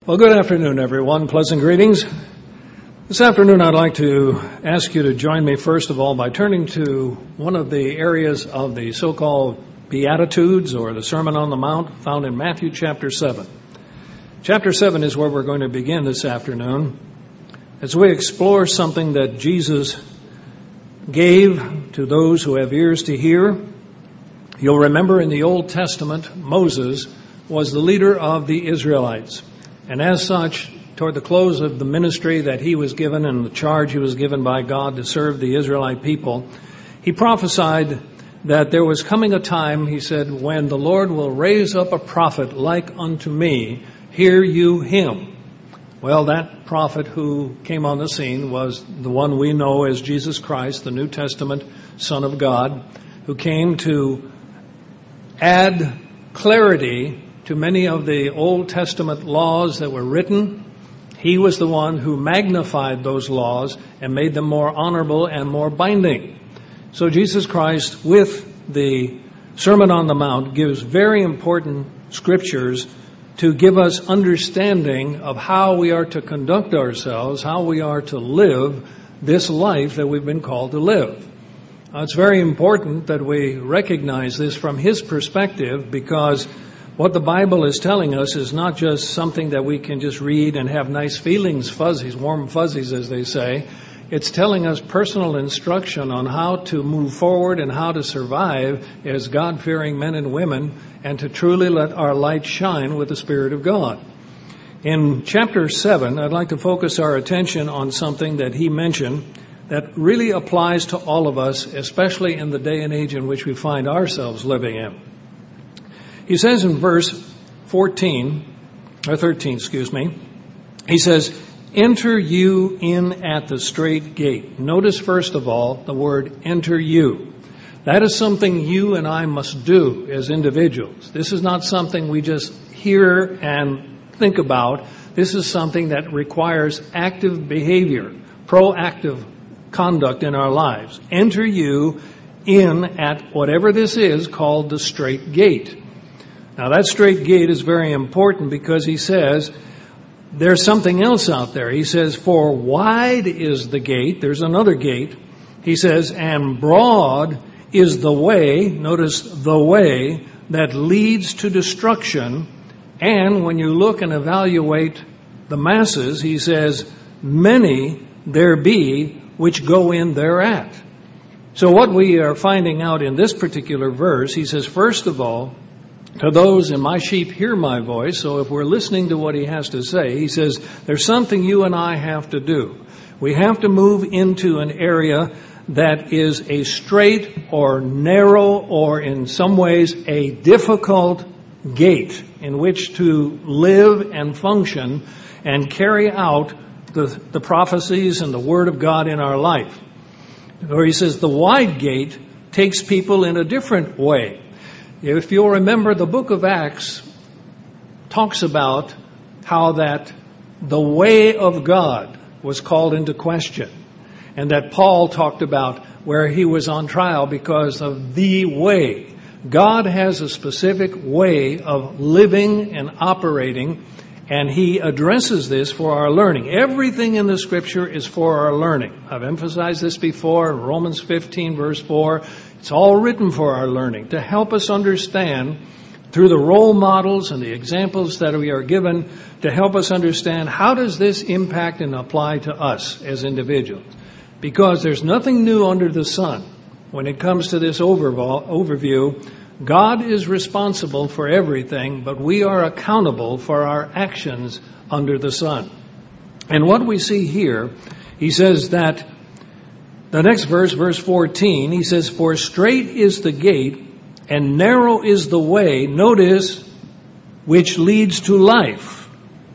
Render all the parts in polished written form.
Well, good afternoon, everyone. Pleasant greetings. This afternoon, I'd like to ask you to join me, first of all, by turning to one of the areas of the so-called Beatitudes, or the Sermon on the Mount, found in Matthew chapter 7. Chapter 7 is where we're going to begin this afternoon, as we explore something that Jesus gave to those who have ears to hear. You'll remember in the Old Testament, Moses was the leader of the Israelites. And as such, toward the close of the ministry that he was given and the charge he was given by God to serve the Israelite people, he prophesied that there was coming a time, he said, when the Lord will raise up a prophet like unto me, hear you him. Well, that prophet who came on the scene was the one we know as Jesus Christ, the New Testament Son of God, who came to add clarity to many of the Old Testament laws that were written. He was the one who magnified those laws and made them more honorable and more binding. So Jesus Christ, with the Sermon on the Mount, gives very important scriptures to give us understanding of how we are to conduct ourselves, how we are to live this life that we've been called to live. It's very important that we recognize this from his perspective, because what the Bible is telling us is not just something that we can just read and have nice feelings, fuzzies, warm fuzzies, as they say. It's telling us personal instruction on how to move forward and how to survive as God-fearing men and women, and to truly let our light shine with the Spirit of God. In chapter 7, I'd like to focus our attention on something that he mentioned that really applies to all of us, especially in the day and age in which we find ourselves living in. He says in verse 13, he says, enter you in at the straight gate. Notice first of all the word enter you. That is something you and I must do as individuals. This is not something we just hear and think about. This is something that requires active behavior, proactive conduct in our lives. Enter you in at whatever this is called the straight gate. Now, that straight gate is very important, because he says there's something else out there. He says, for wide is the gate. There's another gate. He says, and broad is the way, notice the way, that leads to destruction. And when you look and evaluate the masses, he says, many there be which go in thereat. So what we are finding out in this particular verse, he says, first of all, to those, and my sheep hear my voice. So if we're listening to what he has to say, he says, there's something you and I have to do. We have to move into an area that is a straight or narrow, or in some ways a difficult gate in which to live and function and carry out the prophecies and the Word of God in our life. Or he says the wide gate takes people in a different way. If you'll remember, the book of Acts talks about how that the way of God was called into question, and that Paul talked about where he was on trial because of the way. God has a specific way of living and operating, and he addresses this for our learning. Everything in the Scripture is for our learning. I've emphasized this before in Romans 15, verse 4. It's all written for our learning, to help us understand through the role models and the examples that we are given, to help us understand how does this impact and apply to us as individuals. Because there's nothing new under the sun when it comes to this overview. God is responsible for everything, but we are accountable for our actions under the sun. And what we see here, he says that the next verse, verse 14, he says, for straight is the gate and narrow is the way, notice, which leads to life,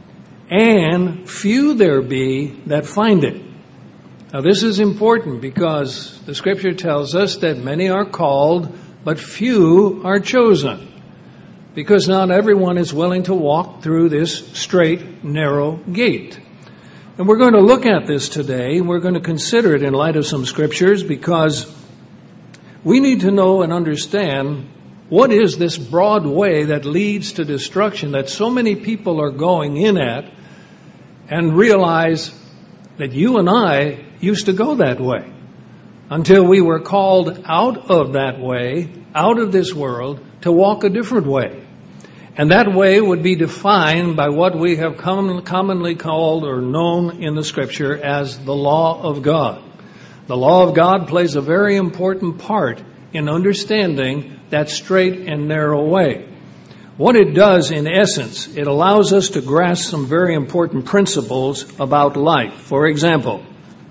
and few there be that find it. Now this is important, because the Scripture tells us that many are called, but few are chosen, because not everyone is willing to walk through this straight, narrow gate. And we're going to look at this today. We're going to consider it in light of some scriptures, because we need to know and understand what is this broad way that leads to destruction that so many people are going in at and realize that you and I used to go that way until we were called out of that way, out of this world, to walk a different way. And that way would be defined by what we have commonly called or known in the Scripture as the law of God. The law of God plays a very important part in understanding that straight and narrow way. What it does, in essence, it allows us to grasp some very important principles about life. For example,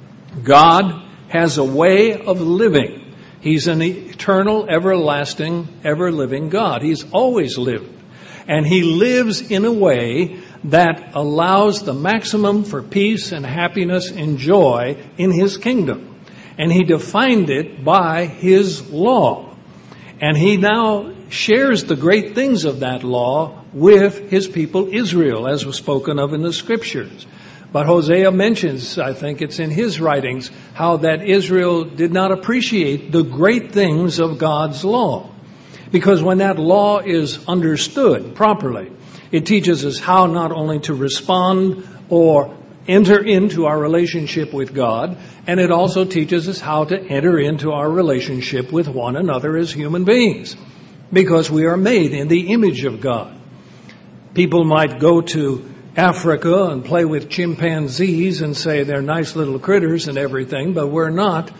God has a way of living. He's an eternal, everlasting, ever-living God. He's always lived. And He lives in a way that allows the maximum for peace and happiness and joy in His kingdom. And He defined it by His law. And He now shares the great things of that law with His people Israel, as was spoken of in the Scriptures. But Hosea mentions, I think it's in his writings, how that Israel did not appreciate the great things of God's law. Because when that law is understood properly, it teaches us how not only to respond or enter into our relationship with God, and it also teaches us how to enter into our relationship with one another as human beings. Because we are made in the image of God. People might go to Africa and play with chimpanzees and say they're nice little critters and everything, but we're not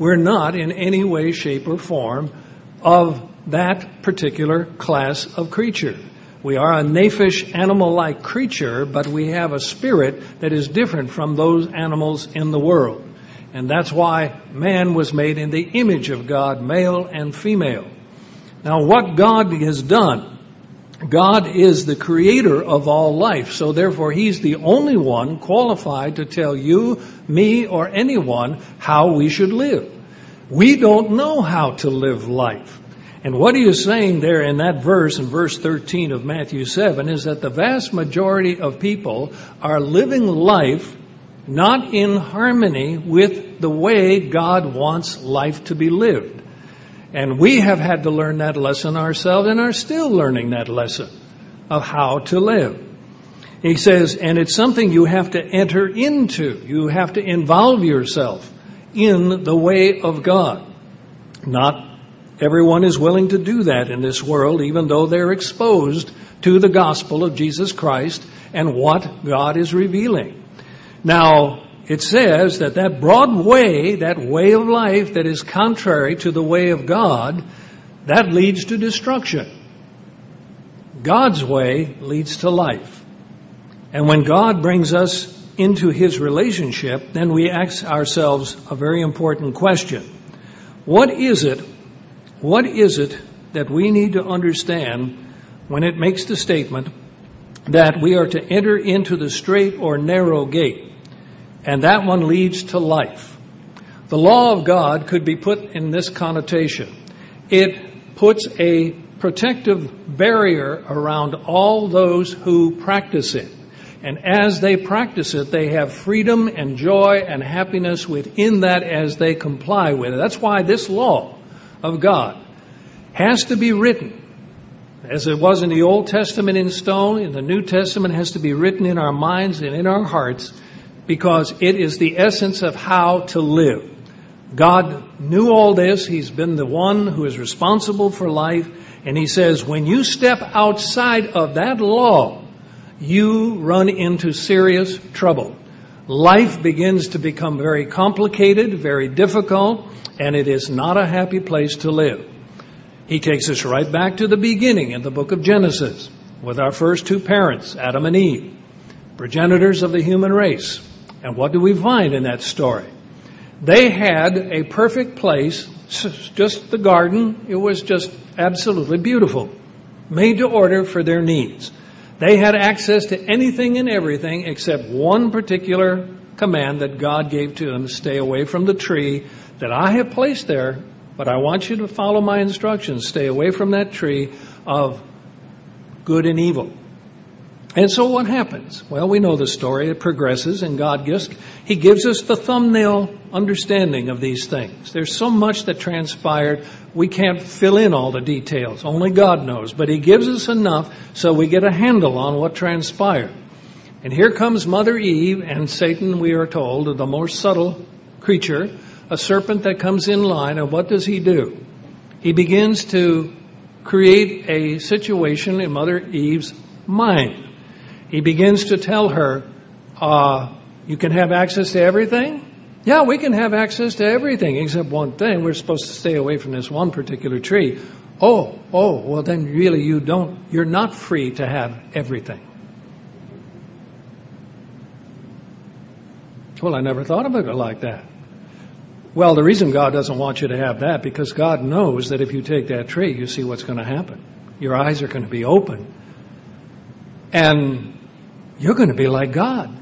in any way, shape, or form of that particular class of creature. We are a naphish, animal-like creature, but we have a spirit that is different from those animals in the world. And that's why man was made in the image of God, male and female. Now, what God has done, God is the creator of all life, so therefore He's the only one qualified to tell you, me, or anyone how we should live. We don't know how to live life. And what He is saying there in that verse, in verse 13 of Matthew 7, is that the vast majority of people are living life not in harmony with the way God wants life to be lived. And we have had to learn that lesson ourselves and are still learning that lesson of how to live. He says, and it's something you have to enter into. You have to involve yourself in the way of God. Not everyone is willing to do that in this world, even though they're exposed to the gospel of Jesus Christ and what God is revealing. Now, it says that broad way, that way of life that is contrary to the way of God, that leads to destruction. God's way leads to life. And when God brings us into His relationship, then we ask ourselves a very important question. What is it that we need to understand when it makes the statement that we are to enter into the straight or narrow gate? And that one leads to life. The law of God could be put in this connotation. It puts a protective barrier around all those who practice it. And as they practice it, they have freedom and joy and happiness within that as they comply with it. That's why this law of God has to be written. As it was in the Old Testament in stone, in the New Testament has to be written in our minds and in our hearts, because it is the essence of how to live. God knew all this. He's been the one who is responsible for life. And He says, when you step outside of that law, you run into serious trouble. Life begins to become very complicated, very difficult, and it is not a happy place to live. He takes us right back to the beginning in the book of Genesis with our first two parents, Adam and Eve, progenitors of the human race. And what do we find in that story? They had a perfect place, just the garden. It was just absolutely beautiful, made to order for their needs. They had access to anything and everything except one particular command that God gave to them: stay away from the tree that I have placed there, but I want you to follow my instructions. Stay away from that tree of good and evil. And so what happens? Well, we know the story. It progresses, and He gives us the thumbnail understanding of these things. There's so much that transpired, we can't fill in all the details. Only God knows. But He gives us enough so we get a handle on what transpired. And here comes Mother Eve and Satan, we are told, the more subtle creature, a serpent that comes in line. And what does he do? He begins to create a situation in Mother Eve's mind. He begins to tell her, you can have access to everything? Yeah, we can have access to everything except one thing. We're supposed to stay away from this one particular tree. Oh, well then really you're not free to have everything. Well, I never thought of it like that. Well, the reason God doesn't want you to have that, because God knows that if you take that tree, you see what's going to happen. Your eyes are going to be open. And you're going to be like God.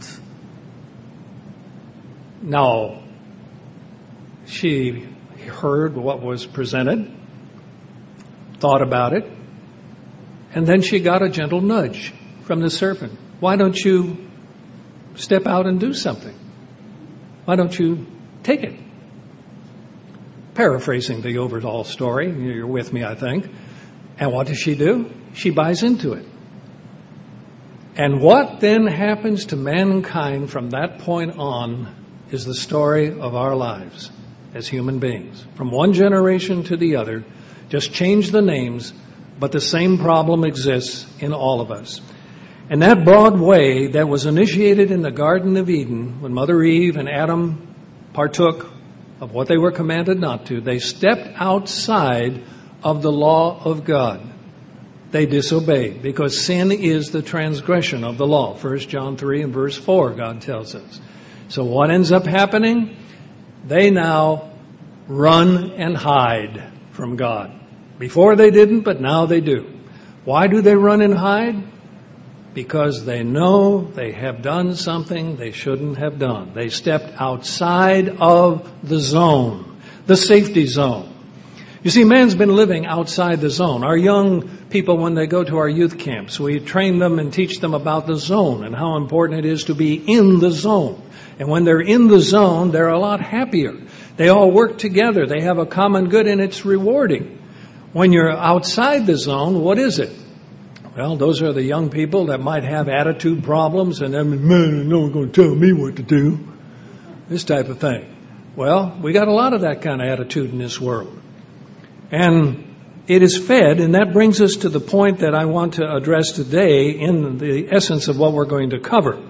Now, she heard what was presented, thought about it, and then she got a gentle nudge from the serpent. Why don't you step out and do something? Why don't you take it? Paraphrasing the overall story, you're with me, I think. And what does she do? She buys into it. And what then happens to mankind from that point on is the story of our lives as human beings. From one generation to the other, just change the names, but the same problem exists in all of us. And that broad way that was initiated in the Garden of Eden, when Mother Eve and Adam partook of what they were commanded not to, they stepped outside of the law of God. They disobeyed, because sin is the transgression of the law. 1 John 3 and verse 4, God tells us. So what ends up happening? They now run and hide from God. Before they didn't, but now they do. Why do they run and hide? Because they know they have done something they shouldn't have done. They stepped outside of the zone, the safety zone. You see, man's been living outside the zone. Our young people, when they go to our youth camps, we train them and teach them about the zone and how important it is to be in the zone. And when they're in the zone, they're a lot happier. They all work together. They have a common good, and it's rewarding. When you're outside the zone, what is it? Well, those are the young people that might have attitude problems, and then, man, no one's going to tell me what to do. This type of thing. Well, we got a lot of that kind of attitude in this world. And it is fed, and that brings us to the point that I want to address today in the essence of what we're going to cover.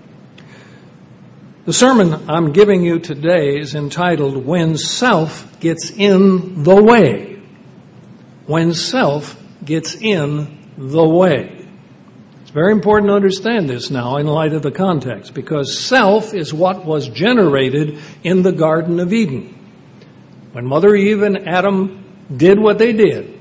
The sermon I'm giving you today is entitled, When Self Gets in the Way. When Self Gets in the Way. It's very important to understand this now in light of the context, because self is what was generated in the Garden of Eden. When Mother Eve and Adam did what they did,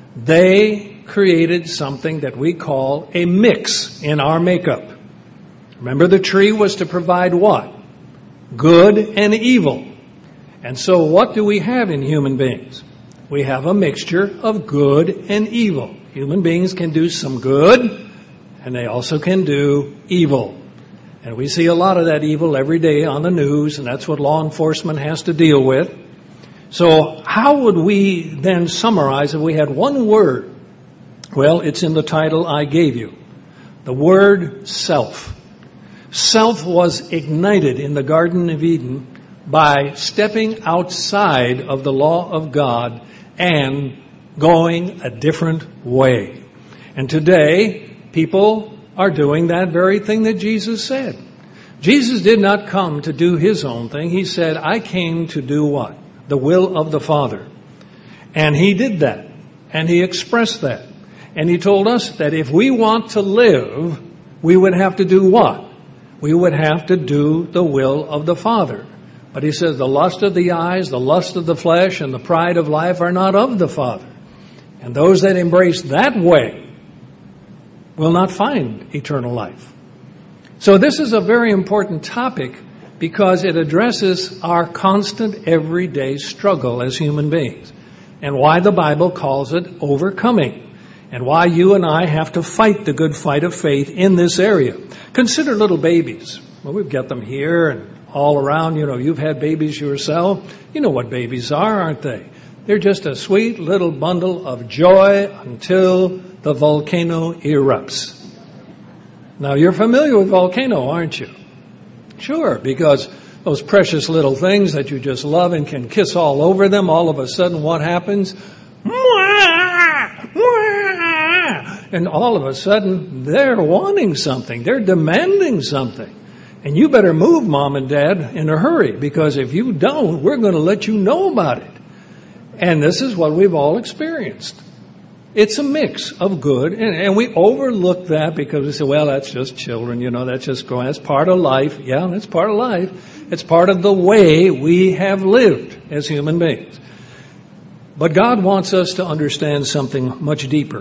they created something that we call a mix in our makeup. Remember, the tree was to provide what? Good and evil. And so what do we have in human beings? We have a mixture of good and evil. Human beings can do some good, and they also can do evil. And we see a lot of that evil every day on the news, and that's what law enforcement has to deal with. So how would we then summarize if we had one word? Well, it's in the title I gave you. The word self. Self was ignited in the Garden of Eden by stepping outside of the law of God and going a different way. And today, people are doing that very thing that Jesus said. Jesus did not come to do his own thing. He said, I came to do what? The will of the Father. And he did that. And he expressed that. And he told us that if we want to live, we would have to do what? We would have to do the will of the Father. But he says the lust of the eyes, the lust of the flesh, and the pride of life are not of the Father. And those that embrace that way will not find eternal life. So this is a very important topic because it addresses our constant everyday struggle as human beings, and why the Bible calls it overcoming, and why you and I have to fight the good fight of faith in this area. Consider little babies. Well, we've got them here and all around. You know, you've had babies yourself. You know what babies are, aren't they? They're just a sweet little bundle of joy until the volcano erupts. Now, you're familiar with volcano, aren't you? Sure, because those precious little things that you just love and can kiss all over them, all of a sudden what happens? And all of a sudden, they're wanting something. They're demanding something. And you better move, Mom and Dad, in a hurry, because if you don't, we're going to let you know about it. And this is what we've all experienced. It's a mix of good, and we overlook that because we say, well, that's just children, that's just growing. That's part of life. Yeah, that's part of life. It's part of the way we have lived as human beings. But God wants us to understand something much deeper.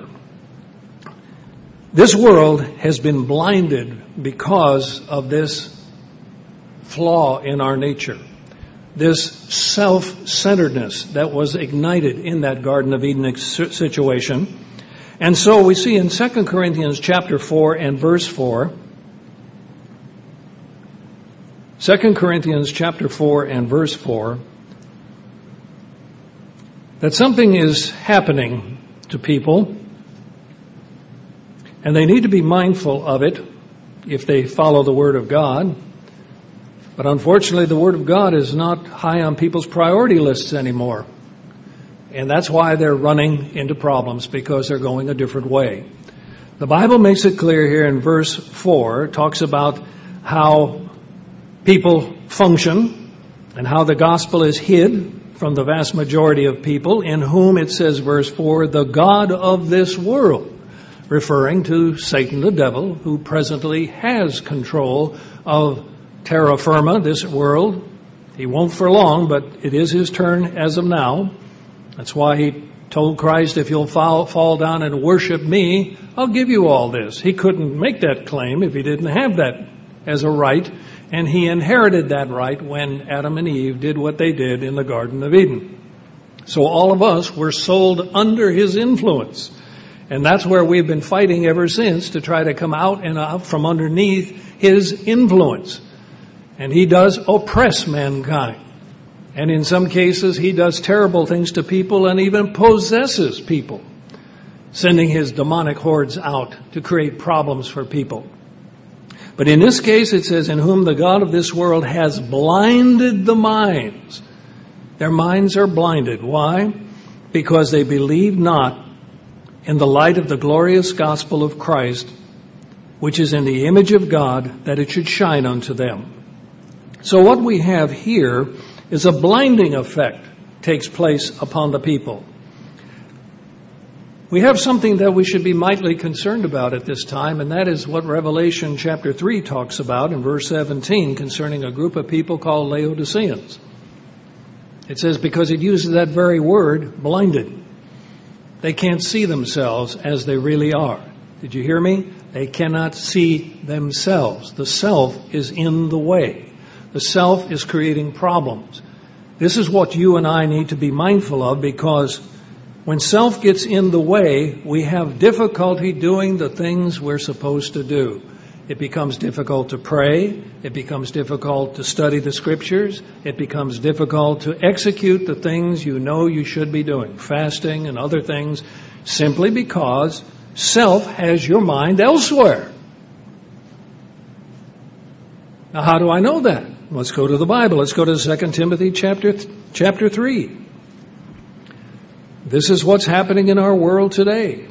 This world has been blinded because of this flaw in our nature, this self-centeredness that was ignited in that Garden of Eden situation. And so we see in 2 Corinthians chapter 4 and verse 4, 2 Corinthians chapter 4 and verse 4, that something is happening to people, and they need to be mindful of it if they follow the Word of God. But unfortunately, the Word of God is not high on people's priority lists anymore. And that's why they're running into problems, because they're going a different way. The Bible makes it clear here in verse 4, it talks about how people function and how the gospel is hid from the vast majority of people, in whom, it says, verse 4, the God of this world, referring to Satan the devil, who presently has control of terra firma, this world. He won't for long, but it is his turn as of now. That's why he told Christ, if you'll fall down and worship me, I'll give you all this. He couldn't make that claim if he didn't have that as a right, and he inherited that right when Adam and Eve did what they did in the Garden of Eden. So all of us were sold under his influence. And that's where we've been fighting ever since, to try to come out and out from underneath his influence. And he does oppress mankind. And in some cases, he does terrible things to people and even possesses people, sending his demonic hordes out to create problems for people. But in this case, it says, in whom the God of this world has blinded the minds. Their minds are blinded. Why? Because they believe not in the light of the glorious gospel of Christ, which is in the image of God, that it should shine unto them. So what we have here is a blinding effect takes place upon the people. We have something that we should be mightily concerned about at this time, and that is what Revelation chapter 3 talks about in verse 17 concerning a group of people called Laodiceans. It says, because it uses that very word, blinded. They can't see themselves as they really are. Did you hear me? They cannot see themselves. The self is in the way. The self is creating problems. This is what you and I need to be mindful of, because when self gets in the way, we have difficulty doing the things we're supposed to do. It becomes difficult to pray. It becomes difficult to study the scriptures. It becomes difficult to execute the things you know you should be doing, fasting and other things, simply because self has your mind elsewhere. Now, how do I know that? Let's go to the Bible. Let's go to 2 Timothy chapter 3. This is what's happening in our world today.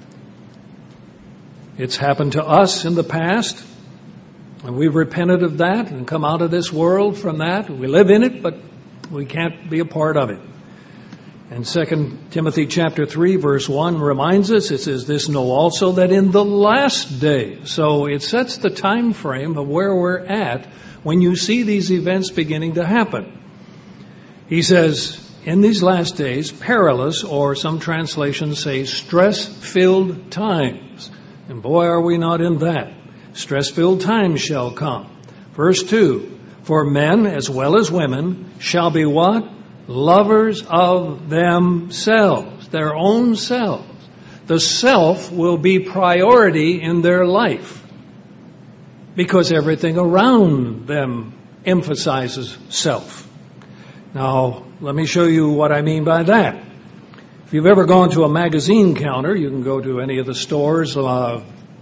It's happened to us in the past, and we've repented of that and come out of this world from that. We live in it, but we can't be a part of it. And 2 Timothy chapter 3 verse 1 reminds us, it says, this know also that in the last days. So it sets the time frame of where we're at when you see these events beginning to happen. He says, in these last days, perilous, or some translations say stress-filled times. And boy, are we not in that. Stress-filled times shall come. Verse 2, for men as well as women shall be what? Lovers of themselves, their own selves. The self will be priority in their life because everything around them emphasizes self. Now, let me show you what I mean by that. If you've ever gone to a magazine counter, you can go to any of the stores,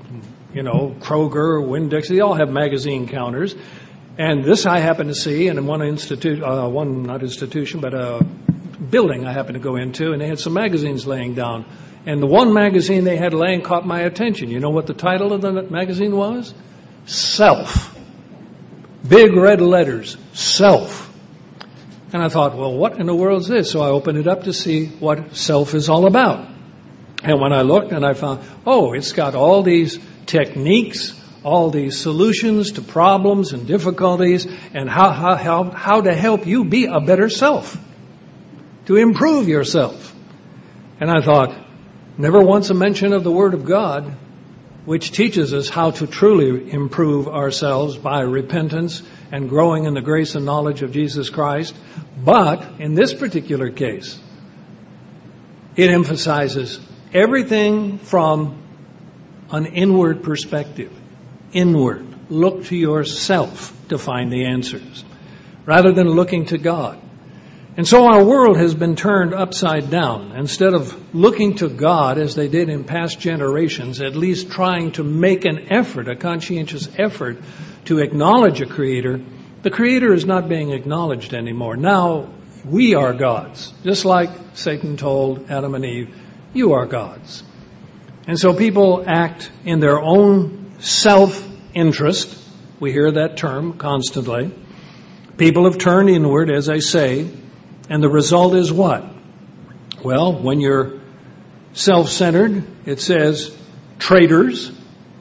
Kroger, Winn-Dixie, they all have magazine counters. And this I happened to see in one not institution, but a building I happened to go into, and they had some magazines laying down. And the one magazine they had laying caught my attention. You know what the title of the magazine was? Self. Big red letters, Self. And I thought, well, what in the world is this? So I opened it up to see what self is all about. And when I looked and I found, it's got all these techniques, all these solutions to problems and difficulties, and how to help you be a better self, to improve yourself. And I thought, never once a mention of the Word of God, which teaches us how to truly improve ourselves by repentance and growing in the grace and knowledge of Jesus Christ. But in this particular case, it emphasizes everything from an inward perspective. Inward. Look to yourself to find the answers, rather than looking to God. And so our world has been turned upside down. Instead of looking to God as they did in past generations, at least trying to make an effort, a conscientious effort, to acknowledge a Creator, the Creator is not being acknowledged anymore. Now, we are gods. Just like Satan told Adam and Eve, you are gods. And so people act in their own self-interest. We hear that term constantly. People have turned inward, as I say, and the result is what? Well, when you're self-centered, it says traitors,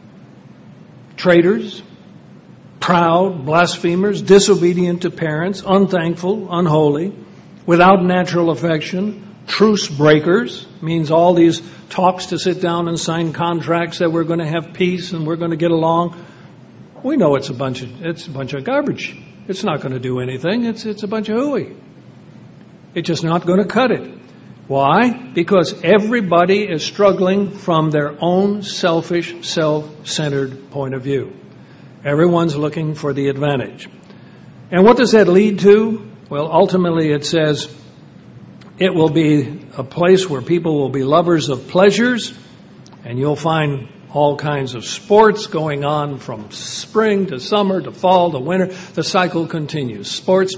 proud, blasphemers, disobedient to parents, unthankful, unholy, without natural affection, truce breakers, means all these talks to sit down and sign contracts that we're going to have peace and we're going to get along. We know it's a bunch of garbage. It's not going to do anything. It's a bunch of hooey. It's just not going to cut it. Why? Because everybody is struggling from their own selfish, self-centered point of view. Everyone's looking for the advantage. And what does that lead to? Well, ultimately it says it will be a place where people will be lovers of pleasures, and you'll find all kinds of sports going on from spring to summer to fall to winter. The cycle continues. Sports.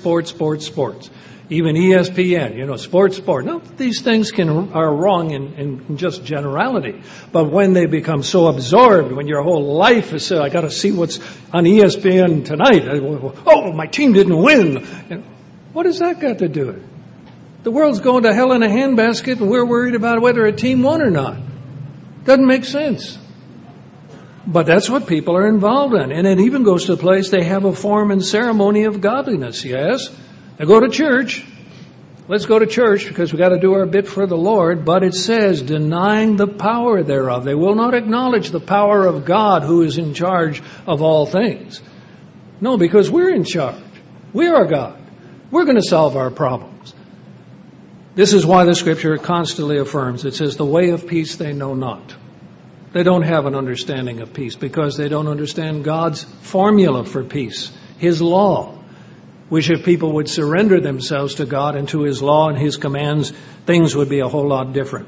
Even ESPN, sports. Now, these things are wrong in just generality. But when they become so absorbed, when your whole life is I got to see what's on ESPN tonight. Oh, my team didn't win. What has that got to do with it? The world's going to hell in a handbasket, and we're worried about whether a team won or not. Doesn't make sense. But that's what people are involved in. And it even goes to the place they have a form and ceremony of godliness, yes? They go to church. Let's go to church because we got to do our bit for the Lord. But it says, denying the power thereof. They will not acknowledge the power of God who is in charge of all things. No, because we're in charge. We are God. We're going to solve our problems. This is why the Scripture constantly affirms. It says, the way of peace they know not. They don't have an understanding of peace because they don't understand God's formula for peace, His law, which if people would surrender themselves to God and to His law and His commands, things would be a whole lot different.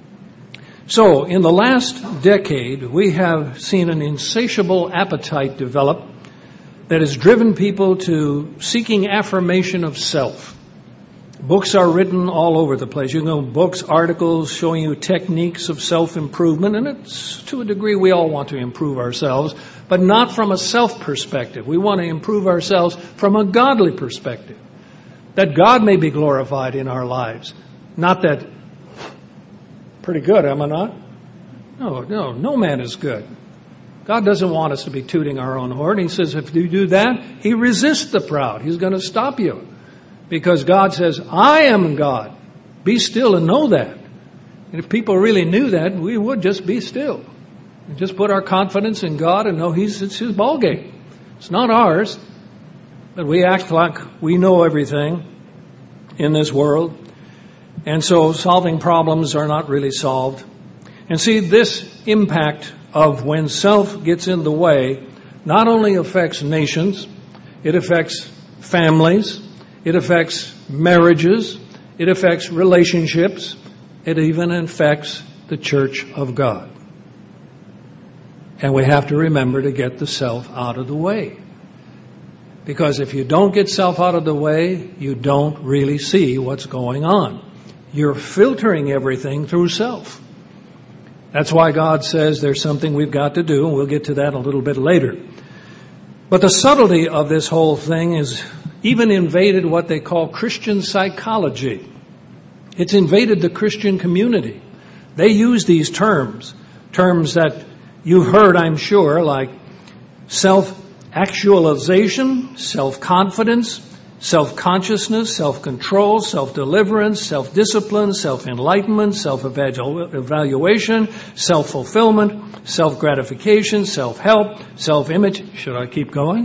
So, in the last decade, we have seen an insatiable appetite develop that has driven people to seeking affirmation of self. Books are written all over the place. You can go books, articles showing you techniques of self-improvement, and it's to a degree we all want to improve ourselves, but not from a self perspective. We want to improve ourselves from a godly perspective, that God may be glorified in our lives. Not that, pretty good, am I not? No man is good. God doesn't want us to be tooting our own horn. He says if you do that, He resists the proud. He's going to stop you. Because God says, I am God. Be still and know that. And if people really knew that, we would just be still. And just put our confidence in God and know it's His ballgame. It's not ours. But we act like we know everything in this world. And so solving problems are not really solved. And see, this impact of when self gets in the way not only affects nations, it affects families, it affects marriages, it affects relationships, it even affects the church of God. And we have to remember to get the self out of the way. Because if you don't get self out of the way, you don't really see what's going on. You're filtering everything through self. That's why God says there's something we've got to do, and we'll get to that a little bit later. But the subtlety of this whole thing is even invaded what they call Christian psychology. It's invaded the Christian community. They use these terms that you've heard, I'm sure, like self-actualization, self-confidence, self-consciousness, self-control, self-deliverance, self-discipline, self-enlightenment, self-evaluation, self-fulfillment, self-gratification, self-help, self-image. Should I keep going?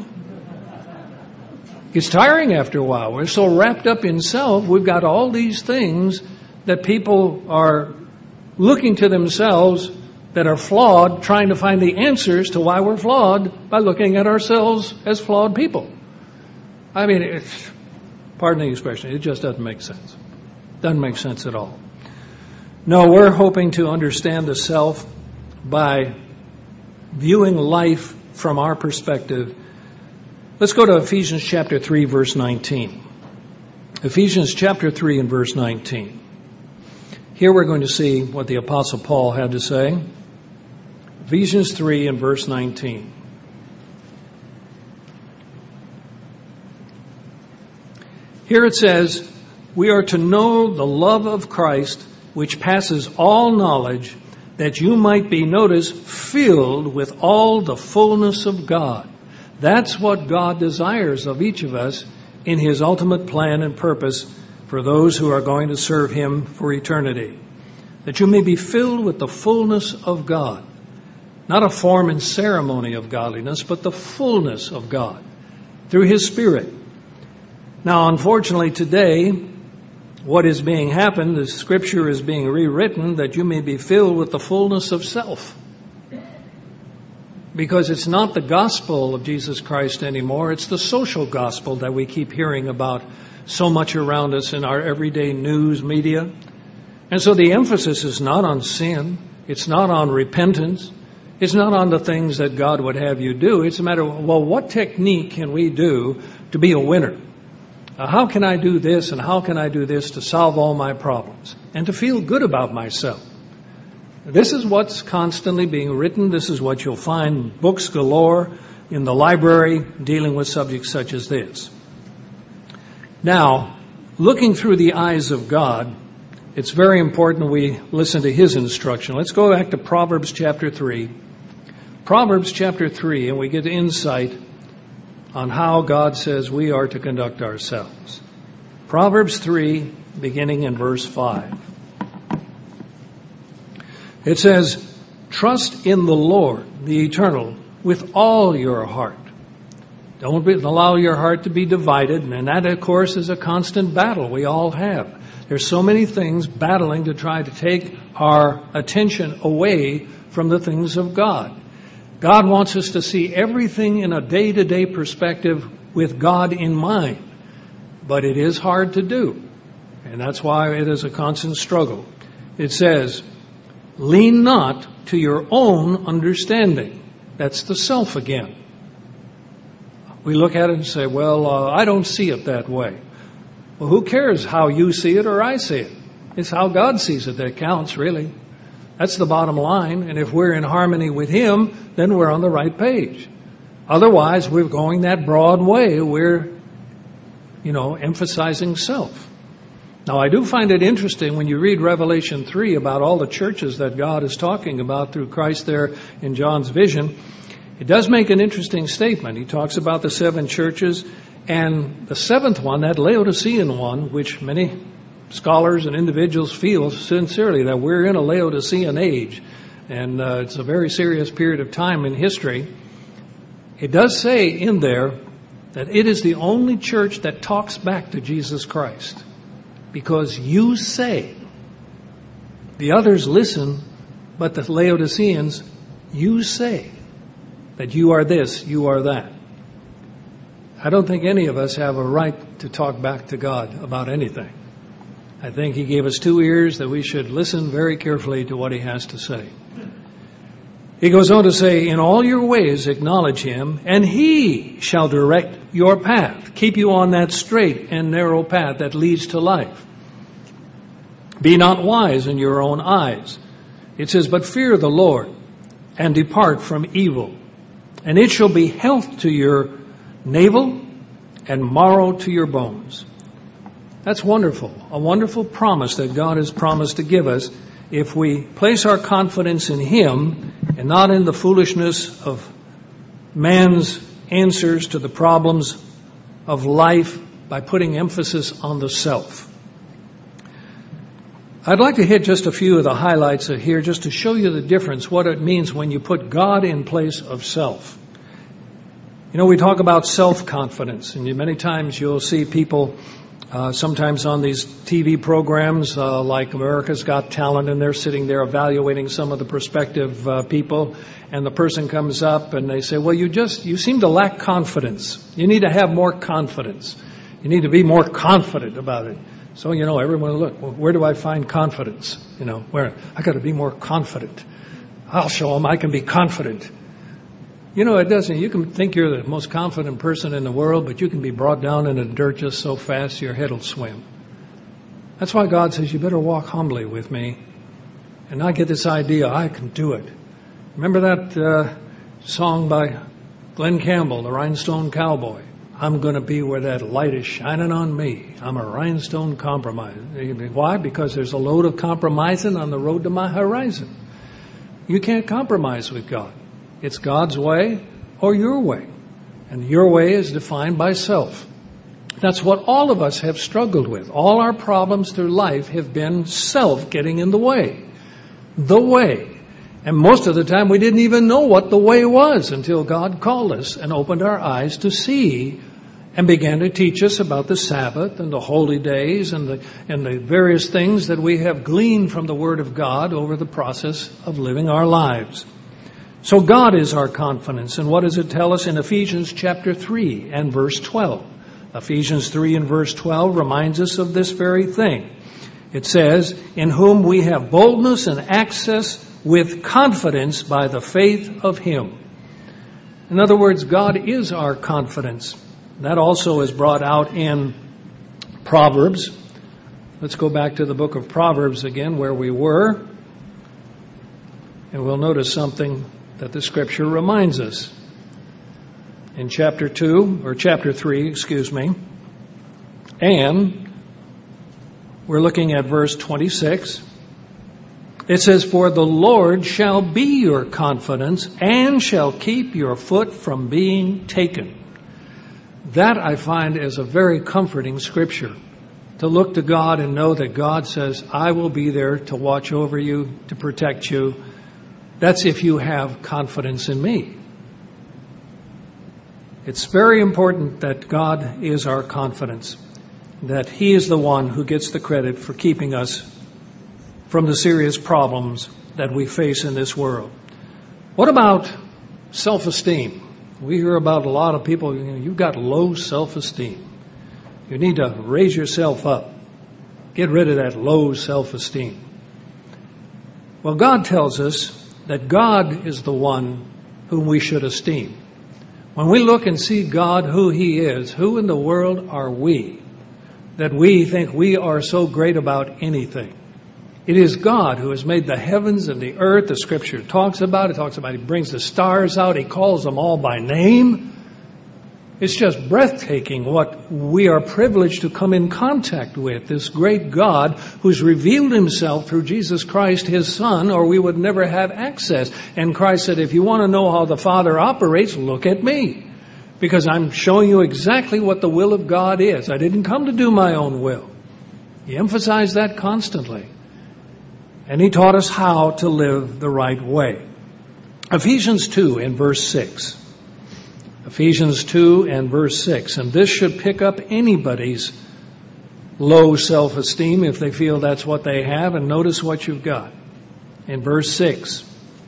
It's tiring after a while. We're so wrapped up in self, we've got all these things that people are looking to themselves that are flawed, trying to find the answers to why we're flawed by looking at ourselves as flawed people. I mean, pardon the expression, it just doesn't make sense. Doesn't make sense at all. No, we're hoping to understand the self by viewing life from our perspective. Let's go to Ephesians chapter 3, verse 19. Ephesians chapter 3 and verse 19. Here we're going to see what the Apostle Paul had to say. Ephesians 3 and verse 19. Here it says, "We are to know the love of Christ, which passes all knowledge, that you might be, notice, filled with all the fullness of God." That's what God desires of each of us in His ultimate plan and purpose for those who are going to serve Him for eternity. That you may be filled with the fullness of God. Not a form and ceremony of godliness, but the fullness of God through His Spirit. Now, unfortunately, today, what is being happened, the Scripture is being rewritten that you may be filled with the fullness of self. Because it's not the gospel of Jesus Christ anymore, it's the social gospel that we keep hearing about so much around us in our everyday news media. And so the emphasis is not on sin, it's not on repentance, it's not on the things that God would have you do. It's a matter of, well, what technique can we do to be a winner? How can I do this and how can I do this to solve all my problems and to feel good about myself? This is what's constantly being written. This is what you'll find books galore in the library dealing with subjects such as this. Now, looking through the eyes of God, it's very important we listen to His instruction. Let's go back to Proverbs chapter 3. Proverbs chapter 3, and we get insight on how God says we are to conduct ourselves. Proverbs 3, beginning in verse 5. It says, "Trust in the Lord, the Eternal, with all your heart." Don't allow your heart to be divided, and that, of course, is a constant battle we all have. There's so many things battling to try to take our attention away from the things of God. God wants us to see everything in a day-to-day perspective with God in mind. But it is hard to do. And that's why it is a constant struggle. It says, "Lean not to your own understanding." That's the self again. We look at it and say, well, I don't see it that way. Well, who cares how you see it or I see it? It's how God sees it that counts, really. That's the bottom line. And if we're in harmony with Him, then we're on the right page. Otherwise, we're going that broad way. We're, emphasizing self. Now, I do find it interesting when you read Revelation 3 about all the churches that God is talking about through Christ there in John's vision. It does make an interesting statement. He talks about the 7 churches, and the 7th one, that Laodicean one, which many scholars and individuals feel sincerely that we're in a Laodicean age, and it's a very serious period of time in history. It does say in there that it is the only church that talks back to Jesus Christ. Because you say, the others listen, but the Laodiceans, you say that you are this, you are that. I don't think any of us have a right to talk back to God about anything. I think He gave us 2 ears that we should listen very carefully to what He has to say. He goes on to say, in all your ways acknowledge him, and he shall direct your path. Keep you on that straight and narrow path that leads to life. Be not wise in your own eyes. It says, but fear the Lord and depart from evil. And it shall be health to your navel and marrow to your bones. That's wonderful. A wonderful promise that God has promised to give us if we place our confidence in him and not in the foolishness of man's answers to the problems of life by putting emphasis on the self. I'd like to hit just a few of the highlights here just to show you the difference, what it means when you put God in place of self. You know, we talk about self-confidence, and many times you'll see people sometimes on these TV programs like America's Got Talent, and they're sitting there evaluating some of the prospective people, and the person comes up and they say, well, you seem to lack confidence. You need to have more confidence. You need to be more confident about it. So, everyone will look, well, where do I find confidence? Where I got to be more confident. I'll show them I can be confident. It doesn't. You can think you're the most confident person in the world, but you can be brought down in the dirt just so fast your head will swim. That's why God says you better walk humbly with me and not get this idea, I can do it. Remember that song by Glenn Campbell, the Rhinestone Cowboy? I'm going to be where that light is shining on me. I'm a rhinestone compromise. Why? Because there's a load of compromising on the road to my horizon. You can't compromise with God. It's God's way or your way. And your way is defined by self. That's what all of us have struggled with. All our problems through life have been self getting in the way. The way. And most of the time we didn't even know what the way was until God called us and opened our eyes to see and began to teach us about the Sabbath and the holy days and the various things that we have gleaned from the Word of God over the process of living our lives. So God is our confidence. And what does it tell us in Ephesians chapter 3 and verse 12? Ephesians 3 and verse 12 reminds us of this very thing. It says, in whom we have boldness and access with confidence by the faith of him. In other words, God is our confidence. That also is brought out in Proverbs. Let's go back to the book of Proverbs again where we were. And we'll notice something that the scripture reminds us. In chapter 3, and we're looking at verse 26. It says, for the Lord shall be your confidence and shall keep your foot from being taken. That I find is a very comforting scripture. To look to God and know that God says, I will be there to watch over you, to protect you. That's if you have confidence in me. It's very important that God is our confidence, that he is the one who gets the credit for keeping us from the serious problems that we face in this world. What about self-esteem? We hear about a lot of people, you've got low self-esteem. You need to raise yourself up. Get rid of that low self-esteem. Well, God tells us that God is the one whom we should esteem. When we look and see God, who he is, who in the world are we that we think we are so great about anything? It is God who has made the heavens and the earth. The scripture talks about it. Talks about he brings the stars out. He calls them all by name. It's just breathtaking what we are privileged to come in contact with. This great God who's revealed himself through Jesus Christ, his Son, or we would never have access. And Christ said, if you want to know how the Father operates, look at me. Because I'm showing you exactly what the will of God is. I didn't come to do my own will. He emphasized that constantly. And he taught us how to live the right way. Ephesians 2 and verse 6. Ephesians 2 and verse 6. And this should pick up anybody's low self-esteem if they feel that's what they have. And notice what you've got in verse 6.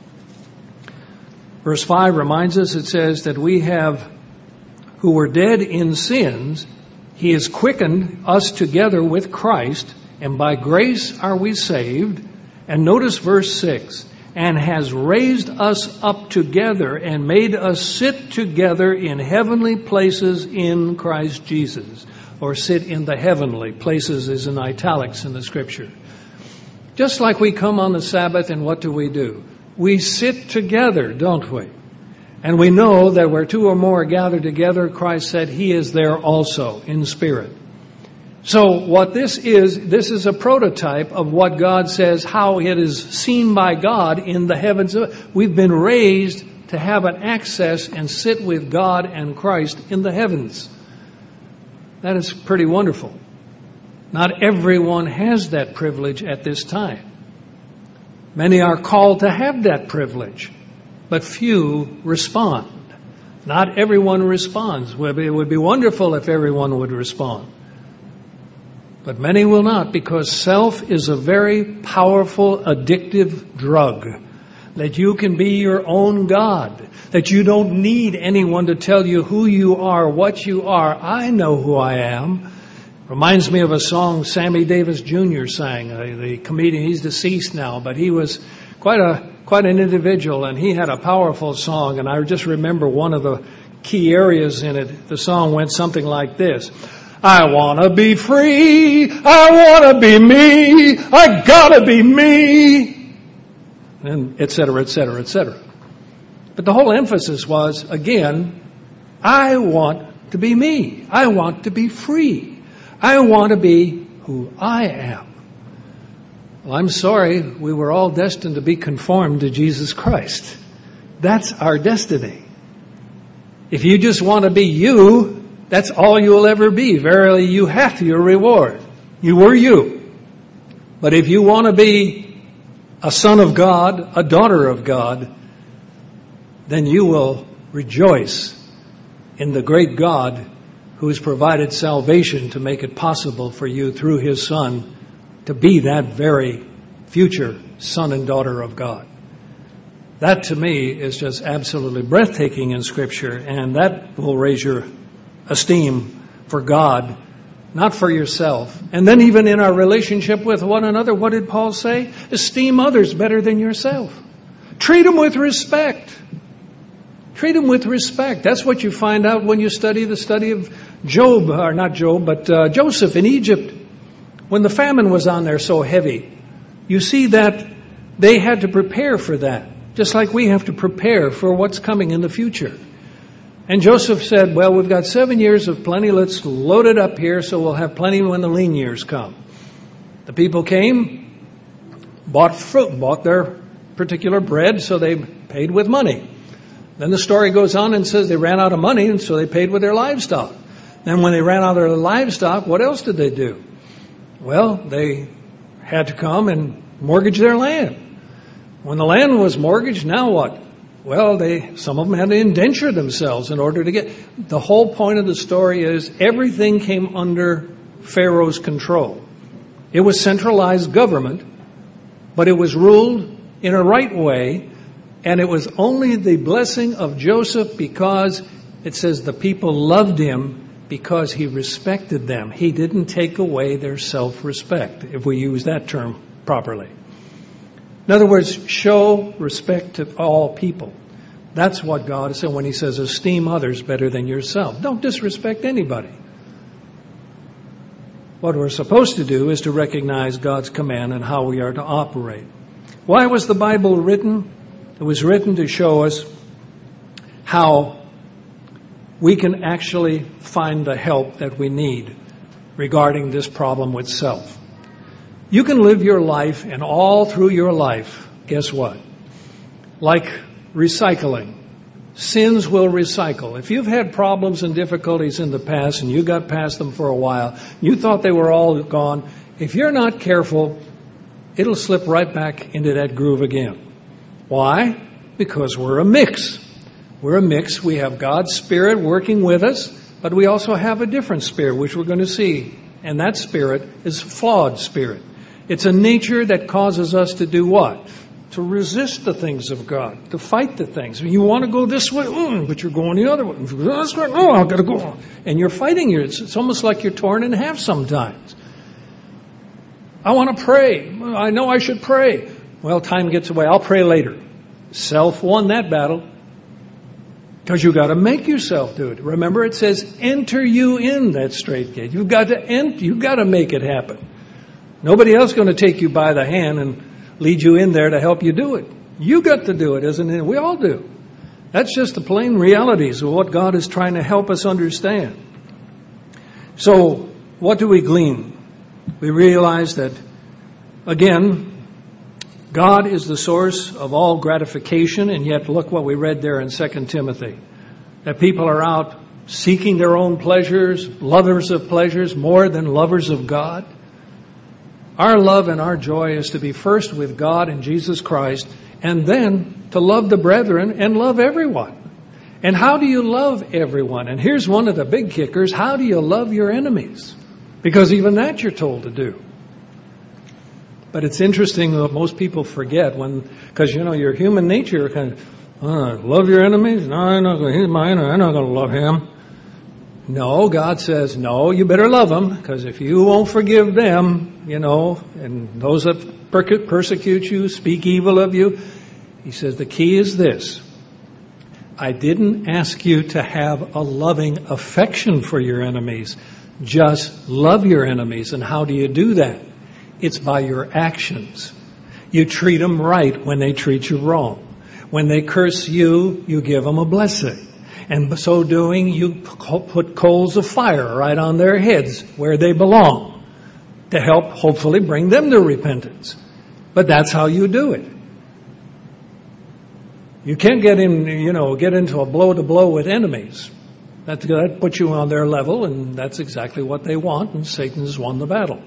Verse 5 reminds us, it says that we have, who were dead in sins, he has quickened us together with Christ, and by grace are we saved. And notice verse 6. and has raised us up together and made us sit together in heavenly places in Christ Jesus. Or sit in the heavenly places is in italics in the Scripture. Just like we come on the Sabbath, and what do? We sit together, don't we? And we know that where two or more are gathered together, Christ said He is there also in spirit. So what this is a prototype of what God says, how it is seen by God in the heavens. We've been raised to have an access and sit with God and Christ in the heavens. That is pretty wonderful. Not everyone has that privilege at this time. Many are called to have that privilege, but few respond. Not everyone responds. It would be wonderful if everyone would respond. But many will not, because self is a very powerful, addictive drug. That you can be your own God. That you don't need anyone to tell you who you are, what you are. I know who I am. Reminds me of a song Sammy Davis Jr. sang, the comedian. He's deceased now, but he was quite an individual, and he had a powerful song. And I just remember one of the key areas in it. The song went something like this. I want to be free. I want to be me. I gotta be me. And et cetera, et cetera, et cetera. But the whole emphasis was, again, I want to be me. I want to be free. I want to be who I am. Well, I'm sorry, we were all destined to be conformed to Jesus Christ. That's our destiny. If you just want to be you, that's all you'll ever be. Verily, you have your reward. You were you. But if you want to be a son of God, a daughter of God, then you will rejoice in the great God who has provided salvation to make it possible for you through His Son to be that very future son and daughter of God. That to me is just absolutely breathtaking in Scripture, and that will raise your esteem for God, not for yourself. And then even in our relationship with one another, what did Paul say? Esteem others better than yourself. Treat them with respect. Treat them with respect. That's what you find out when you study the study of Joseph in Egypt. When the famine was on there so heavy, you see that they had to prepare for that, just like we have to prepare for what's coming in the future. And Joseph said, well, we've got 7 years of plenty. Let's load it up here so we'll have plenty when the lean years come. The people came, bought fruit, bought their particular bread, so they paid with money. Then the story goes on and says they ran out of money, and so they paid with their livestock. Then when they ran out of their livestock, what else did they do? Well, they had to come and mortgage their land. When the land was mortgaged, now what? Well, some of them had to indenture themselves in order to get. The whole point of the story is everything came under Pharaoh's control. It was centralized government, but it was ruled in a right way, and it was only the blessing of Joseph because it says the people loved him because he respected them. He didn't take away their self-respect, if we use that term properly. In other words, show respect to all people. That's what God is saying when He says, esteem others better than yourself. Don't disrespect anybody. What we're supposed to do is to recognize God's command and how we are to operate. Why was the Bible written? It was written to show us how we can actually find the help that we need regarding this problem with self. You can live your life, and all through your life, guess what? Like recycling. Sins will recycle. If you've had problems and difficulties in the past and you got past them for a while, you thought they were all gone, if you're not careful, it'll slip right back into that groove again. Why? Because we're a mix. We're a mix. We have God's Spirit working with us, but we also have a different spirit, which we're going to see. And that spirit is flawed spirit. It's a nature that causes us to do what? To resist the things of God, to fight the things. You want to go this way, but you're going the other way. This way, no, I've got to go. And you're fighting. It's almost like you're torn in half sometimes. I want to pray. I know I should pray. Well, time gets away. I'll pray later. Self won that battle. Because you've got to make yourself do it. Remember, it says, enter you in that straight gate. You've got to enter. You've got to make it happen. Nobody else is going to take you by the hand and lead you in there to help you do it. You got to do it, isn't it? We all do. That's just the plain realities of what God is trying to help us understand. So, what do we glean? We realize that, again, God is the source of all gratification, and yet look what we read there in 2 Timothy. That people are out seeking their own pleasures, lovers of pleasures, more than lovers of God. Our love and our joy is to be first with God and Jesus Christ, and then to love the brethren and love everyone. And how do you love everyone? And here's one of the big kickers. How do you love your enemies? Because even that you're told to do. But it's interesting that most people forget because your human nature kind of, love your enemies? No, I'm not going. He's mine. I'm not going to love him. No, God says, no, you better love them, because if you won't forgive them, and those that persecute you, speak evil of you, he says the key is this. I didn't ask you to have a loving affection for your enemies. Just love your enemies. And how do you do that? It's by your actions. You treat them right when they treat you wrong. When they curse you, you give them a blessing. And so doing, you put coals of fire right on their heads where they belong to help hopefully bring them to repentance. But that's how you do it. You can't get into a blow-to-blow with enemies. That puts you on their level, and that's exactly what they want, and Satan's won the battle.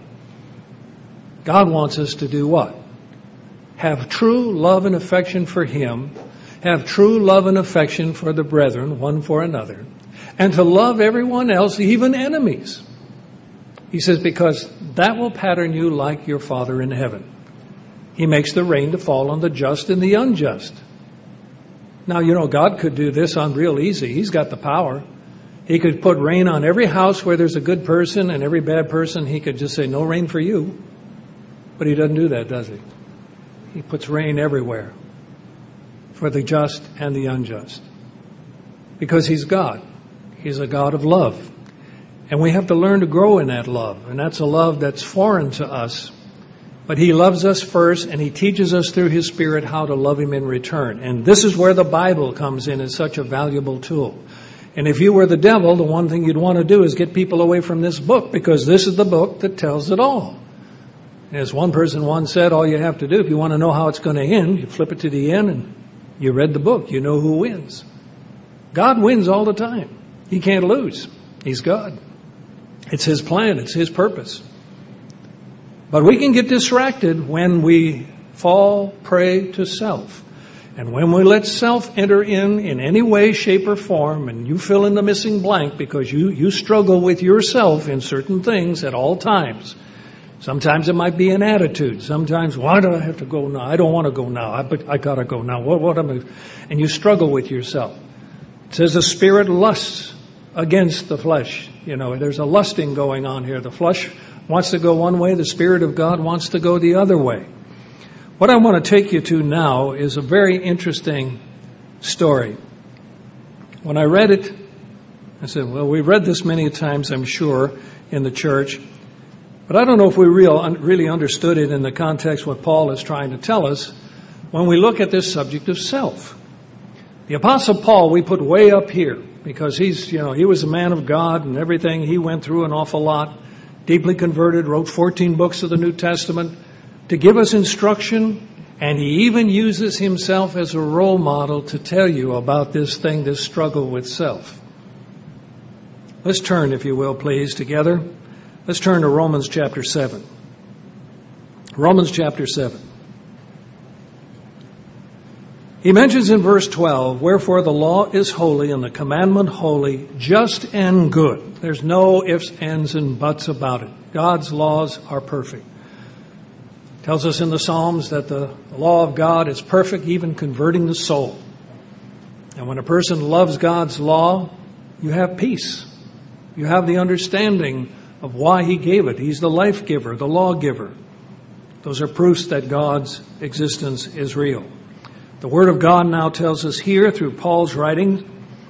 God wants us to do what? Have true love and affection for Him, have true love and affection for the brethren, one for another, and to love everyone else, even enemies. He says, because that will pattern you like your Father in heaven. He makes the rain to fall on the just and the unjust. Now, God could do this on real easy. He's got the power. He could put rain on every house where there's a good person and every bad person. He could just say, no rain for you. But He doesn't do that, does He? He puts rain everywhere for the just and the unjust. Because He's God. He's a God of love. And we have to learn to grow in that love. And that's a love that's foreign to us. But He loves us first, and He teaches us through His Spirit how to love Him in return. And this is where the Bible comes in as such a valuable tool. And if you were the devil, the one thing you'd want to do is get people away from this book, because this is the book that tells it all. And as one person once said, all you have to do, if you want to know how it's going to end, you flip it to the end and you read the book. You know who wins. God wins all the time. He can't lose. He's God. It's His plan. It's His purpose. But we can get distracted when we fall prey to self. And when we let self enter in any way, shape, or form, and you fill in the missing blank because you struggle with yourself in certain things at all times. Sometimes it might be an attitude. Sometimes, why do I have to go now? I don't want to go now. I got to go now. What am I? And you struggle with yourself. It says the spirit lusts against the flesh. There's a lusting going on here. The flesh wants to go one way. The Spirit of God wants to go the other way. What I want to take you to now is a very interesting story. When I read it, I said, well, we've read this many times, I'm sure, in the church. But I don't know if we really understood it in the context what Paul is trying to tell us when we look at this subject of self. The Apostle Paul we put way up here because he was a man of God and everything. He went through an awful lot, deeply converted, wrote 14 books of the New Testament to give us instruction, and he even uses himself as a role model to tell you about this struggle with self. Let's turn, if you will, please, together. Let's turn to Romans chapter 7. Romans chapter 7. He mentions in verse 12, wherefore the law is holy and the commandment holy, just and good. There's no ifs, ands, and buts about it. God's laws are perfect. It tells us in the Psalms that the law of God is perfect, even converting the soul. And when a person loves God's law, you have peace. You have the understanding of why He gave it. He's the life giver, the law giver. Those are proofs that God's existence is real. The Word of God now tells us here through Paul's writing.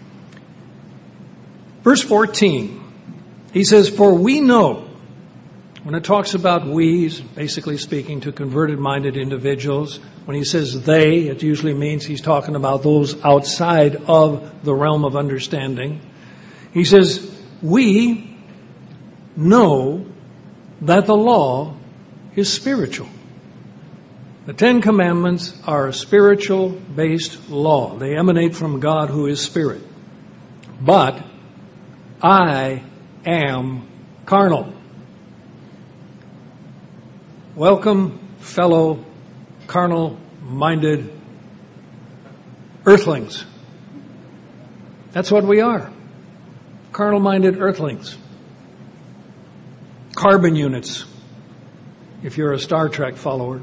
Verse 14, he says, "For we know," when it talks about we, he's basically speaking to converted-minded individuals. When he says they, it usually means he's talking about those outside of the realm of understanding. He says, "We know that the law is spiritual." The Ten Commandments are a spiritual-based law. They emanate from God who is spirit. But I am carnal. Welcome, fellow carnal-minded earthlings. That's what we are. Carnal-minded earthlings. Carbon units, if you're a Star Trek follower.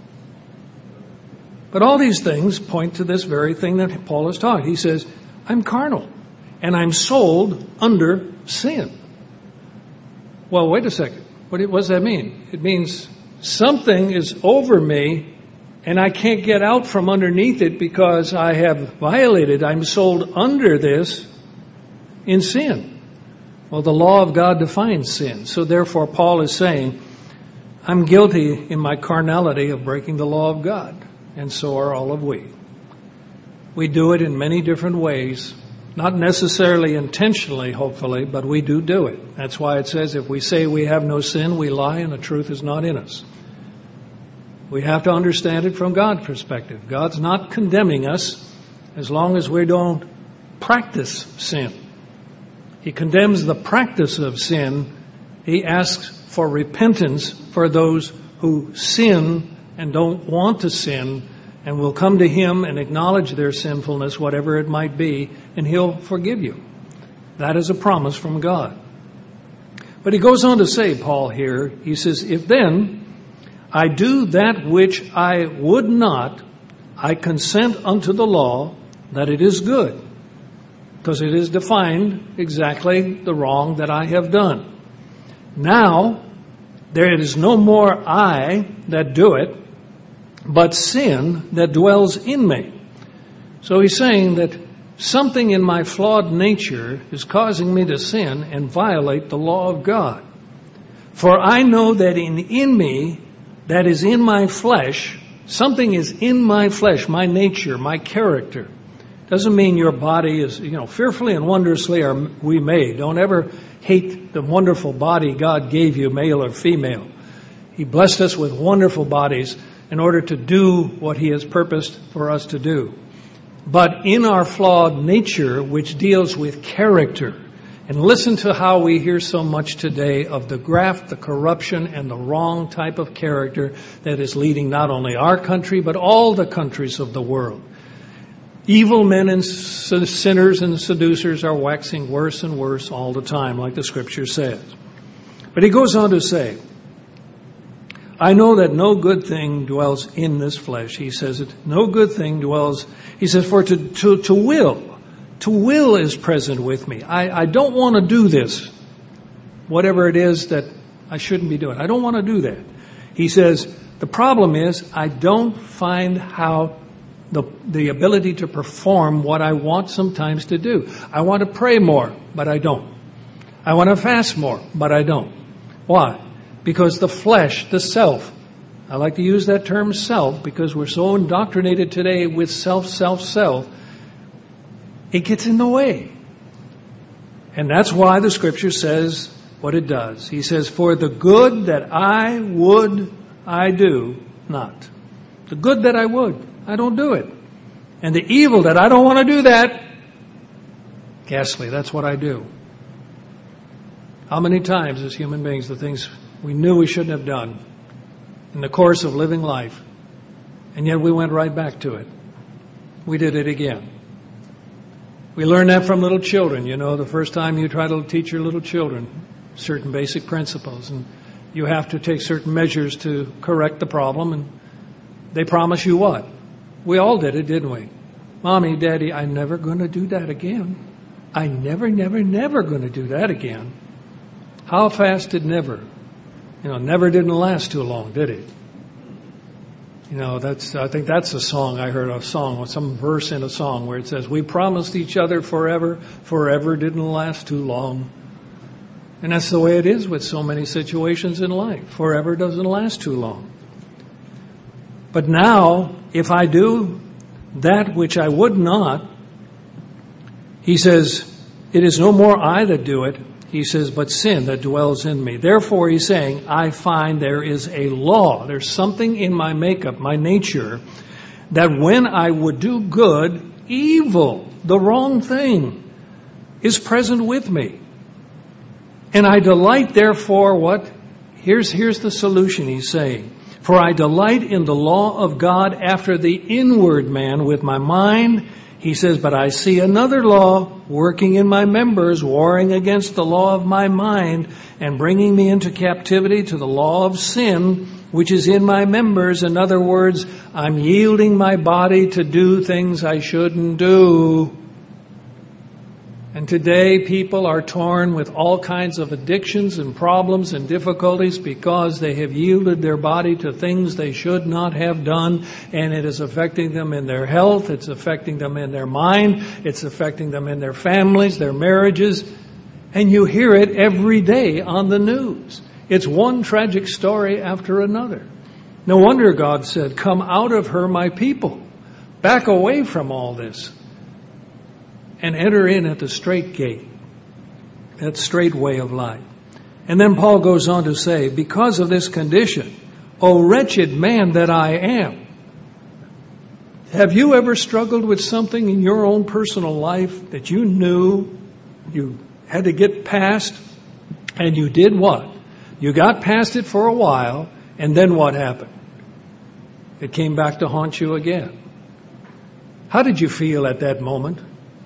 But all these things point to this very thing that Paul is taught. He says, I'm carnal, and I'm sold under sin. Well, wait a second. What does that mean? It means something is over me, and I can't get out from underneath it because I have violated. I'm sold under this in sin. Well, the law of God defines sin. So therefore, Paul is saying, I'm guilty in my carnality of breaking the law of God. And so are all of we. We do it in many different ways. Not necessarily intentionally, hopefully, but we do it. That's why it says if we say we have no sin, we lie and the truth is not in us. We have to understand it from God's perspective. God's not condemning us as long as we don't practice sin. He condemns the practice of sin. He asks for repentance for those who sin and don't want to sin, and will come to Him and acknowledge their sinfulness, whatever it might be, and He'll forgive you. That is a promise from God. But he goes on to say, Paul here, he says, if then I do that which I would not, I consent unto the law that it is good, because it is defined exactly the wrong that I have done. Now, there is no more I that do it, but sin that dwells in me. So he's saying that something in my flawed nature is causing me to sin and violate the law of God. For I know that in me, that is in my flesh, something is in my flesh, my nature, my character. Doesn't mean your body is, fearfully and wondrously are we made. Don't ever hate the wonderful body God gave you, male or female. He blessed us with wonderful bodies in order to do what He has purposed for us to do. But in our flawed nature, which deals with character, and listen to how we hear so much today of the graft, the corruption, and the wrong type of character that is leading not only our country, but all the countries of the world. Evil men and sinners and seducers are waxing worse and worse all the time, like the Scripture says. But he goes on to say, I know that no good thing dwells in this flesh. He says it. No good thing dwells. He says, for to will is present with me. I don't want to do this, whatever it is that I shouldn't be doing. I don't want to do that. He says, the problem is I don't find how the ability to perform what I want sometimes to do. I want to pray more, but I don't. I want to fast more, but I don't. Why? Because the flesh, the self, I like to use that term self because we're so indoctrinated today with self. It gets in the way. And that's why the Scripture says what it does. He says, for the good that I would, I do not. The good that I would, I don't do it. And the evil that I don't want to do that, ghastly, that's what I do. How many times as human beings the things we knew we shouldn't have done in the course of living life, and yet we went right back to it. We did it again. We learn that from little children. The first time you try to teach your little children certain basic principles, and you have to take certain measures to correct the problem, and they promise you what? We all did it, didn't we? Mommy, Daddy, I'm never going to do that again. I never going to do that again. How fast did never? Never didn't last too long, did it? I think that's a song. I heard some verse in a song where it says, we promised each other forever. Forever didn't last too long. And that's the way it is with so many situations in life. Forever doesn't last too long. But now, if I do that which I would not, he says, it is no more I that do it. He says, but sin that dwells in me. Therefore, he's saying, I find there is a law. There's something in my makeup, my nature, that when I would do good, evil, the wrong thing, is present with me. And I delight, therefore, what? Here's the solution, he's saying. For I delight in the law of God after the inward man with my mind. He says, but I see another law working in my members, warring against the law of my mind and bringing me into captivity to the law of sin, which is in my members. In other words, I'm yielding my body to do things I shouldn't do. And today people are torn with all kinds of addictions and problems and difficulties because they have yielded their body to things they should not have done, and it is affecting them in their health, it's affecting them in their mind, it's affecting them in their families, their marriages, and you hear it every day on the news. It's one tragic story after another. No wonder God said, come out of her, my people. Back away from all this. And enter in at the straight gate, that straight way of life. And then Paul goes on to say, because of this condition, O wretched man that I am. Have you ever struggled with something in your own personal life that you knew you had to get past, and you did what? You got past it for a while, and then what happened? It came back to haunt you again. How did you feel at that moment?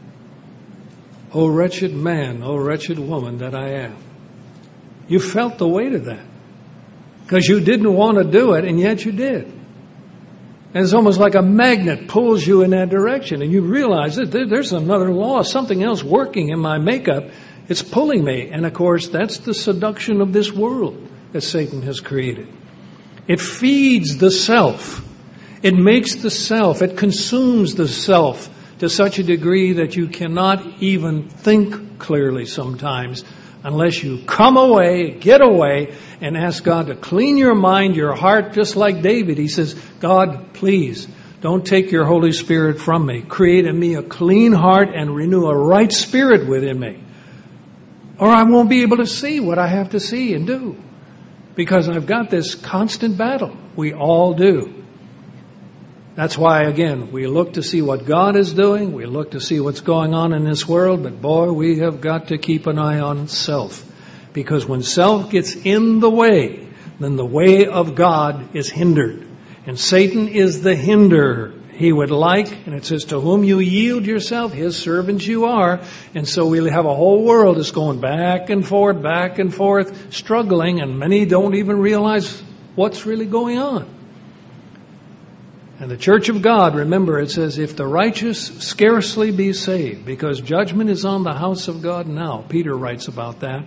O wretched man, O wretched woman that I am. You felt the weight of that. Because you didn't want to do it, and yet you did. And it's almost like a magnet pulls you in that direction. And you realize that there's another law, something else working in my makeup. It's pulling me. And of course, that's the seduction of this world that Satan has created. It feeds the self. It makes the self. It consumes the self to such a degree that you cannot even think clearly sometimes unless you come away, get away, and ask God to clean your mind, your heart, just like David. He says, God, please, don't take your Holy Spirit from me. Create in me a clean heart and renew a right spirit within me. Or I won't be able to see what I have to see and do. Because I've got this constant battle. We all do. That's why, again, we look to see what God is doing. We look to see what's going on in this world. But boy, we have got to keep an eye on self. Because when self gets in the way, then the way of God is hindered. And Satan is the hinderer. He would like, and it says, to whom you yield yourself, his servants you are. And so we have a whole world that's going back and forth, struggling, and many don't even realize what's really going on. And the church of God, remember, it says, if the righteous scarcely be saved, because judgment is on the house of God now. Peter writes about that.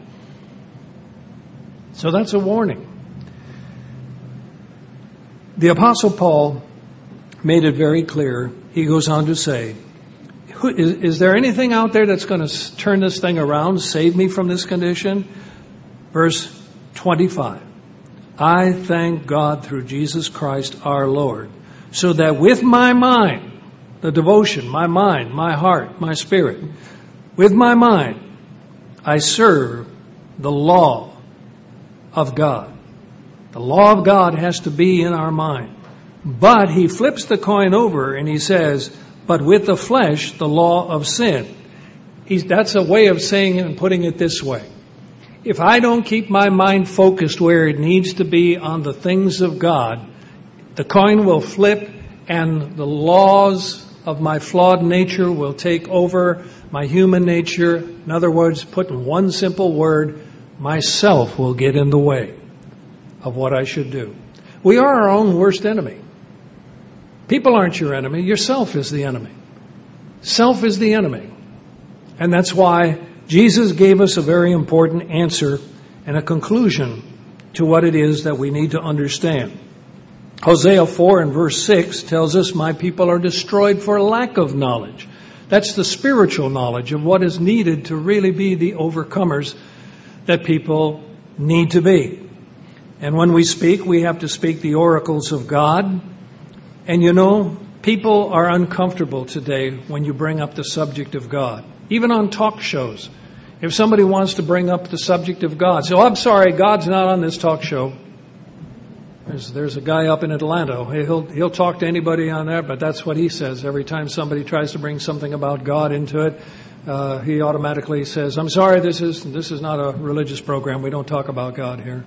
So that's a warning. The Apostle Paul made it very clear. He goes on to say, is there anything out there that's going to turn this thing around, save me from this condition? Verse 25. I thank God through Jesus Christ our Lord, so that with my mind, the devotion, my mind, my heart, my spirit, with my mind, I serve the law of God. The law of God has to be in our mind. But he flips the coin over and he says, but with the flesh, the law of sin. That's a way of saying it and putting it this way. If I don't keep my mind focused where it needs to be on the things of God, the coin will flip and the laws of my flawed nature will take over my human nature. In other words, put in one simple word, myself will get in the way of what I should do. We are our own worst enemy. People aren't your enemy. Yourself is the enemy. Self is the enemy. And that's why Jesus gave us a very important answer and a conclusion to what it is that we need to understand. Hosea 4 and verse 6 tells us, my people are destroyed for lack of knowledge. That's the spiritual knowledge of what is needed to really be the overcomers that people need to be. And when we speak, we have to speak the oracles of God. And you know, people are uncomfortable today when you bring up the subject of God. Even on talk shows. If somebody wants to bring up the subject of God, so I'm sorry, God's not on this talk show. There's a guy up in Atlanta. He'll talk to anybody on there, but that's what he says. Every time somebody tries to bring something about God into it, he automatically says, I'm sorry, this is not a religious program. We don't talk about God here.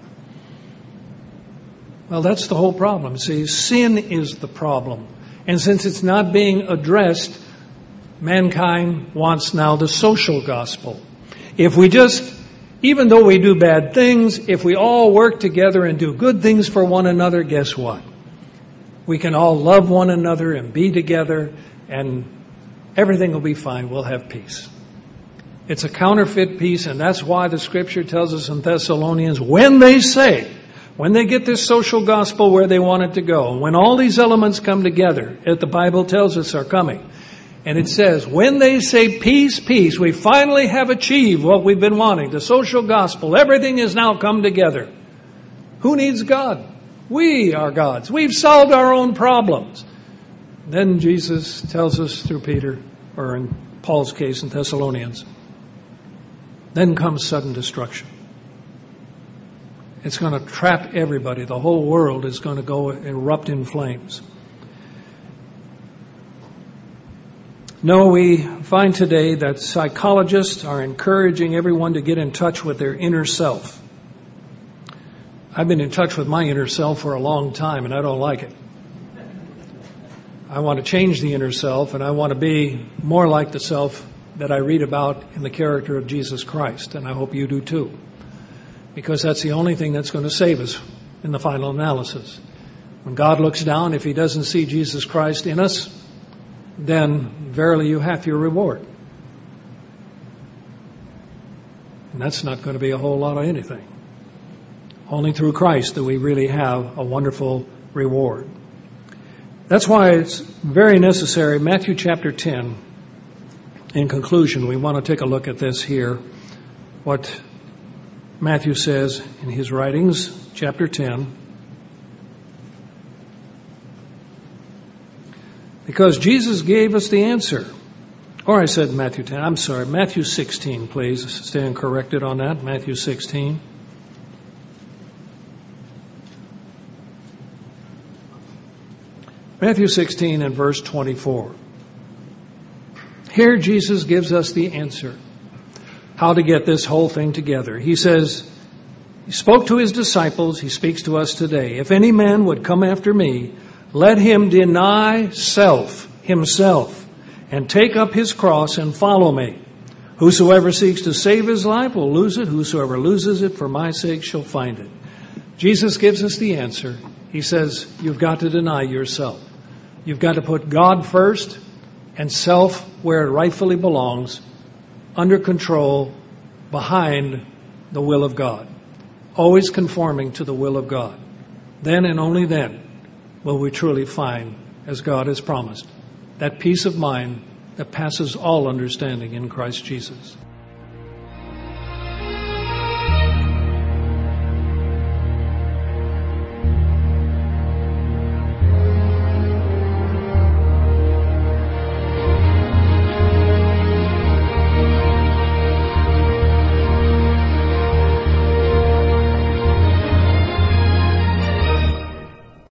Well, that's the whole problem. See, sin is the problem. And since it's not being addressed, mankind wants now the social gospel. If we just, even though we do bad things, if we all work together and do good things for one another, guess what? We can all love one another and be together, and everything will be fine. We'll have peace. It's a counterfeit peace, and that's why the Scripture tells us in Thessalonians, when they get this social gospel where they want it to go, when all these elements come together, as the Bible tells us are coming, and it says, when they say peace, peace, we finally have achieved what we've been wanting, the social gospel. Everything has now come together. Who needs God? We are God's. We've solved our own problems. Then Jesus tells us through Peter, or in Paul's case in Thessalonians, then comes sudden destruction. It's going to trap everybody. The whole world is going to go erupt in flames. No, we find today that psychologists are encouraging everyone to get in touch with their inner self. I've been in touch with my inner self for a long time, and I don't like it. I want to change the inner self, and I want to be more like the self that I read about in the character of Jesus Christ, and I hope you do too. Because that's the only thing that's going to save us in the final analysis. When God looks down, if He doesn't see Jesus Christ in us, then verily you have your reward. And that's not going to be a whole lot of anything. Only through Christ do we really have a wonderful reward. That's why it's very necessary. Matthew chapter 10, in conclusion, we want to take a look at this here. What Matthew says in his writings, chapter 10. Because Jesus gave us the answer. Or I said Matthew 10. I'm sorry. Matthew 16, please. Stand corrected on that. Matthew 16. Matthew 16 and verse 24. Here Jesus gives us the answer. How to get this whole thing together. He says, He spoke to His disciples. He speaks to us today. If any man would come after me, let him deny himself, and take up his cross and follow me. Whosoever seeks to save his life will lose it. Whosoever loses it for my sake shall find it. Jesus gives us the answer. He says, you've got to deny yourself. You've got to put God first and self where it rightfully belongs, under control, behind the will of God. Always conforming to the will of God. Then and only then will we truly find, as God has promised, that peace of mind that passes all understanding in Christ Jesus.